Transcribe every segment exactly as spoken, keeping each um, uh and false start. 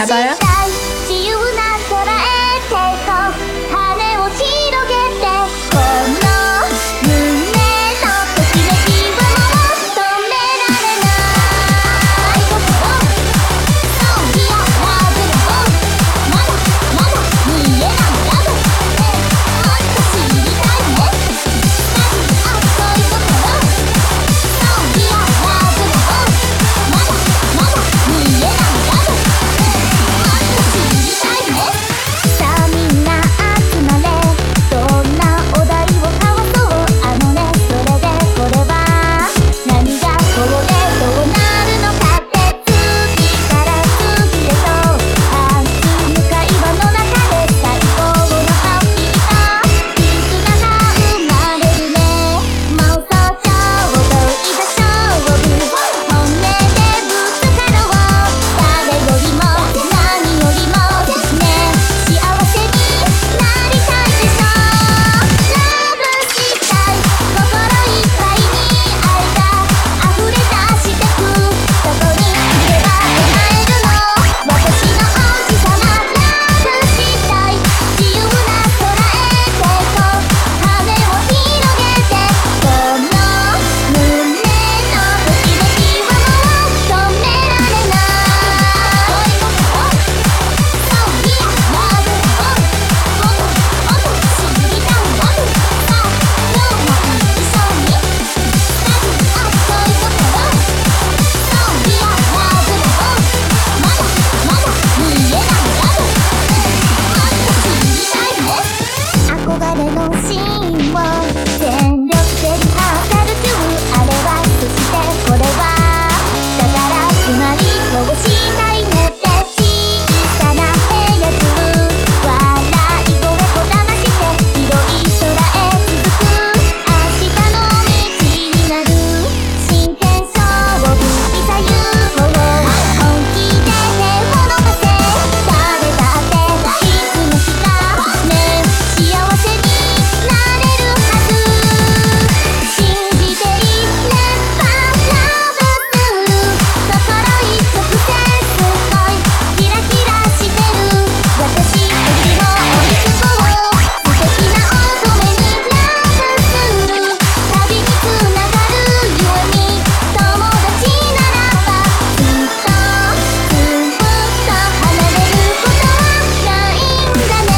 How about it? 自由な空へテイクオフ羽を広げてこの胸のときめきはもう止められないそういやラブラブまだまだ見えないラブもっと知りたいね熱い心そういやラブラブまだまだ見えないラブもっと知りたいねさあみんな集まれどんなお題を交わそうあのねそれでこれは何がこうでどうなるのかって次から次へと半数の会話の中で最高のハッピーな絆が生まれるねもうそちょうどいざ勝負本音でぶつかろう誰よりも何よりもね幸せになりたいでしょラブしたい心いっぱいに愛が溢れ出してくどこにいれば叶えるの私の王子様ラブしたい自由な空へテイクオフ羽を広げてこの胸のときめきはもう止められないそういやラブラブもっともっと知りたいラブさあ今日も一緒に熱い心そういやラブラブまだまだ見えないラブもっと知りたいね憧れのシーンを全力でリハーサル中あれはそしてこれはだからつまりこうしたいねって小さな部屋中笑い声こだまして広い空へ続く明日の道になる真剣勝負いざ行こう本気で手を伸ばせ誰だっていつの日かね幸せになれるはず信じていればラブする心一直線すごいキラキラしてる私たちも追いつこう素敵な乙女にラブする旅につながるゆえに友達ならばずっとずっと離れることはないんだね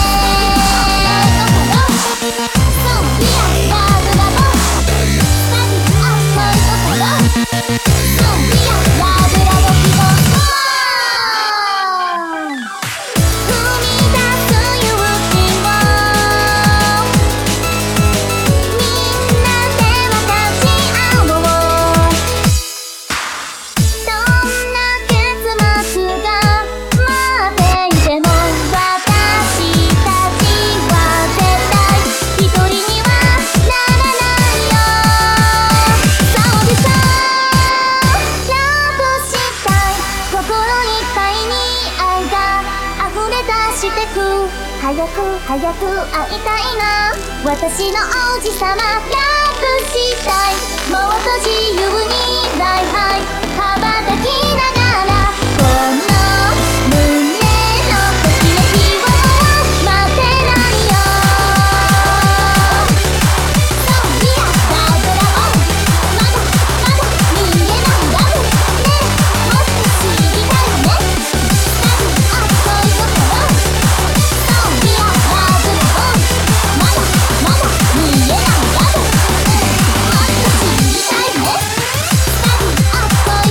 そういやラブラブ熱い心そういやラブラブ希望踏み出す勇気をみんなで分かち合おうどんな結末が待っていても私たちは絶対一人にはならないよそうでしょラブしたい心いっぱいに愛が溢れ出してく早く早く会いたいな私の王子様ラブしたいもっと自由にライハイ羽ばたきながらこの胸のときめきを待ってないよそういやラブラブまだまだ見えないラブねもっと知りたいね熱い心そういやラブラブまだまだ見えないラブもっと知りたいね熱い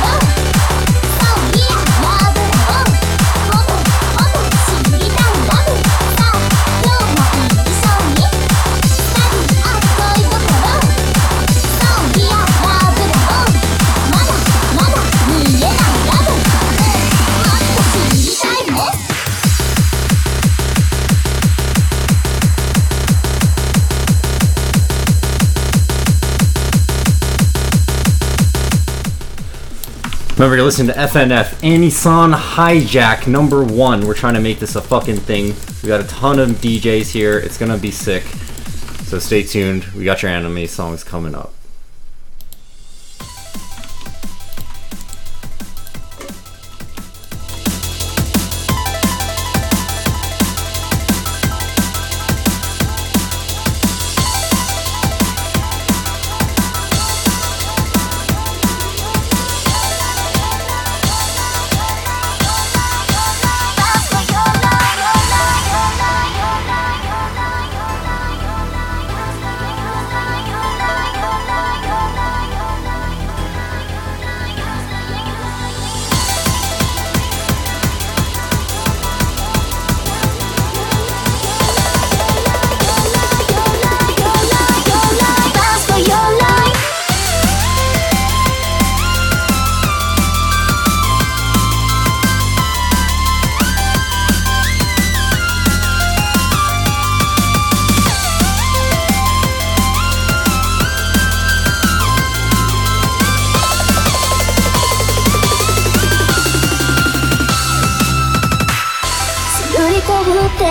Remember, you're listening to F N F, Anisan Hijack number one. We're trying to make this a fucking thing. We got a ton of D Js here. It's gonna be sick. So stay tuned. We got your anime songs coming up.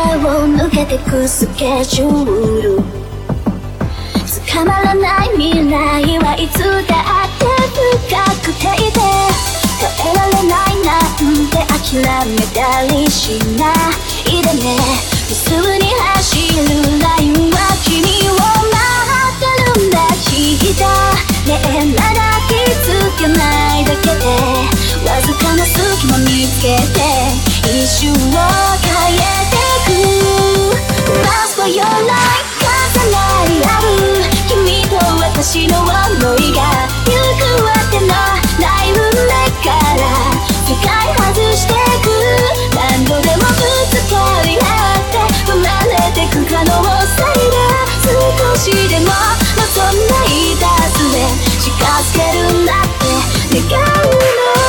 を抜けてくスケジュール捕まらない未来はいつだって不確定で耐えられないなんて諦めたりしないでね無数に走るラインは君を待ってるんだきっとねえまだ気づけないだけでわずかな隙間見つけて一瞬を変えてく Last for your life 重なり合う君と私の想いが行くわけのない運命から世界外してく何度でもぶつかり合って生まれてく可能性が少しでも望んないダースで近づけるんだって願うの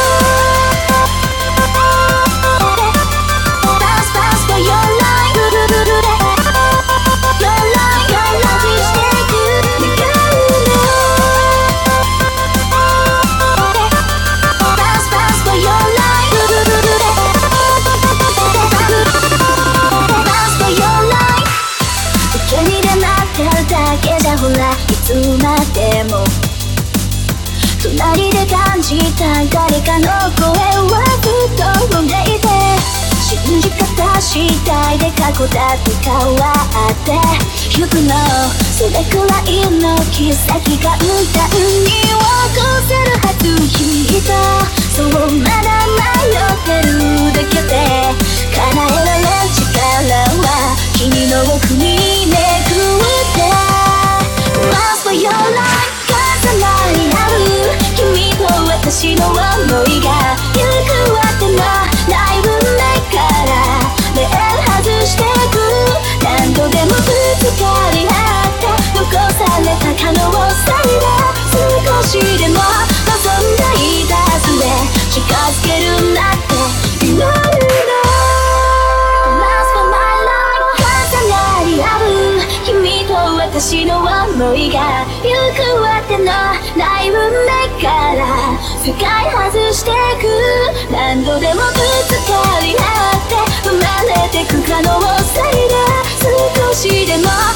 ほらいつまでも隣で感じた誰かの声はずっと飛んでいて信じ方次第で過去だって変わってゆくのそれくらいの奇跡が歌うに起こせるはずきっとそうまだ迷ってるだけで叶えられる力は君の奥にめくって Last for your life 重なり合う君と私の想いが行くわけのない運命からレール外してく何度でもぶつかり合って残された可能性が少しでも望んだいダースで近づけるんだって祈るの Last for my life 重なり合う君と私の想いが行くわけのない運命から世界外してく何度でもぶつかり合って生まれてく可能性が少しでも